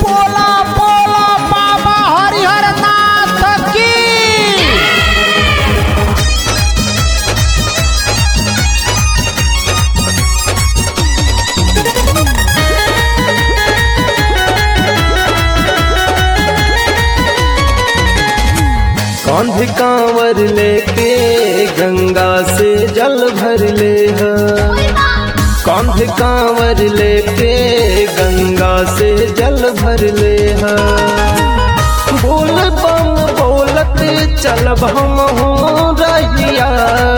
बोला बोला बाबा हरिहर नाथ की। कांध कांवर लेके गंगा से जल भर ले कांध कांवर लेके गंगा से जल भर ले बोल बम बोलत चलब हम हो रहिया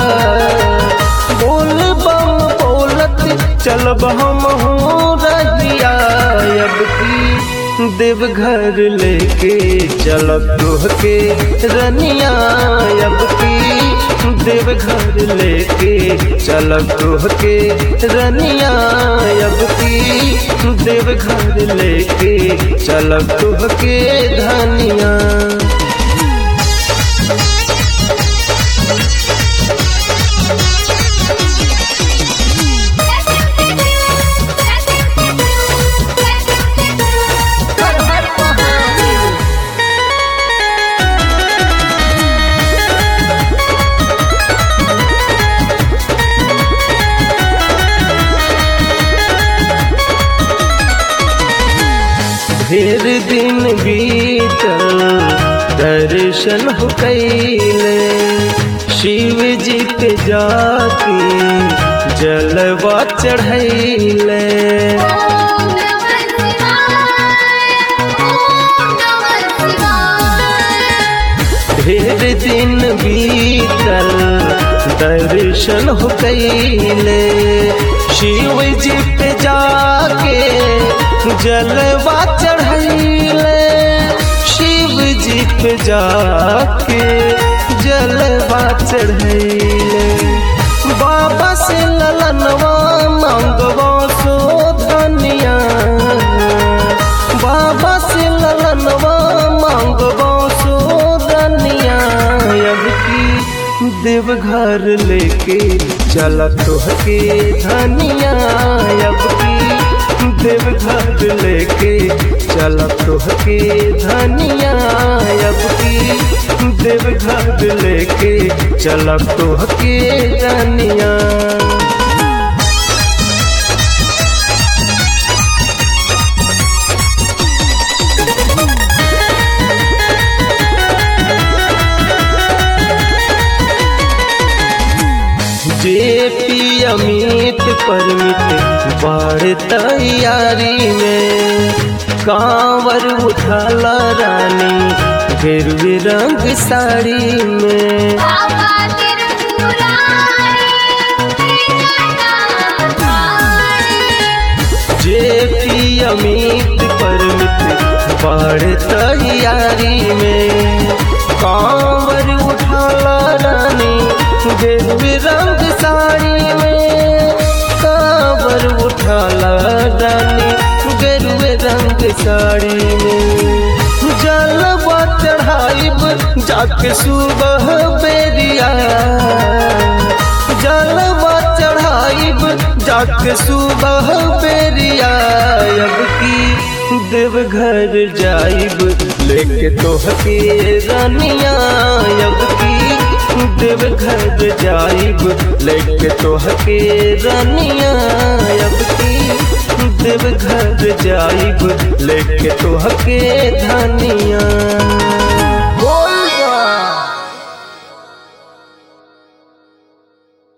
बोल बम बोलत चलब हम हो रहिया अब की देवघर लेके चलब तोहके रनिया अब की देवघर लेके चलब तोहके रनिया अब की देवघर लेके चलब तोहके धनिया। ढेर दिन बीतल दर्शन हो कैले शिव जी पे जाके जलवा चढ़ैले ढेर दिन बीतल दर्शन हो कैले शिव जी पे जाके जलवा चढ़ैले शिव जी पे जाके जलवा चढ़ैले बाबा से ललनवा मांगवा सो धनिया बाबा से ललनवा मांगवा सो धनिया अब की देवघर लेके चला तोहके धनिया अब की देवघर लेके चला तोहके धनिया अब की देवघर लेके चला तोहके धनिया। जेपी अमित परमित बाढ़ तैयारी में कांवर उठाला रानी गेरुए रंग साड़ी में जेपी अमित परमित बाढ़ तैयारी में कांवर उठाला रानी गेरुए रंग साड़ी में कांवर उठाला रानी गेरुए रंग साड़ी में जलवा चढ़ाइब जाके सुबह बेरिया जलवा चढ़ाइब जाके सुबह बेरिया अब की देवघर जाइब लेके तोहके रानिया अब की देवघर जाइब लेके तोहके रानिया अब की देवघर जाइब लेके तोहके धनिया।